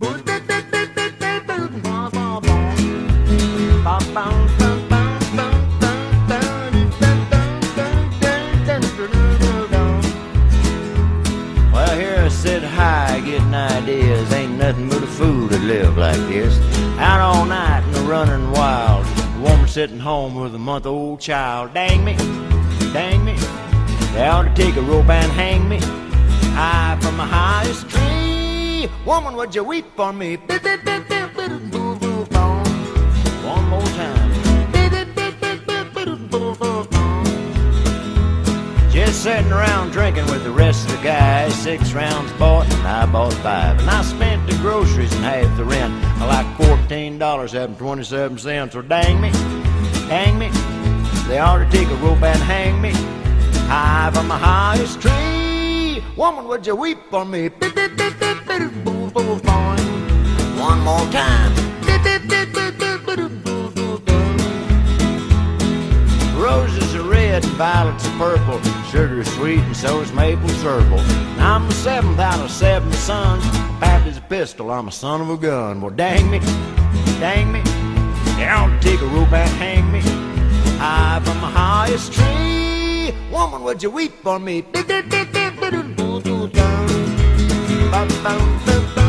Well, here I sit high, getting ideas. Ain't nothing but a fool to live like this. Out all night and running wild. The woman sitting home with a month-old child. Dang me, dang me. They ought to take a rope and hang me high from the highest tree. Woman, would you weep for me? One more time. Just sitting around drinking with the rest of the guys. 6 rounds bought and I bought 5. And I spent the groceries and half the rent. I like $14.27. Well, dang me, dang me. They ought to take a rope and hang me high from the highest tree. Woman, would you weep for me? One more time. Roses are red and violets are purple. Sugar's sweet and so is maple syrup. And I'm the 7th out of 7 sons. Papped as a pistol, I'm a son of a gun. Well, dang me, dang me. They ought to take a rope and hang me high from the highest tree. Woman, would you weep for me?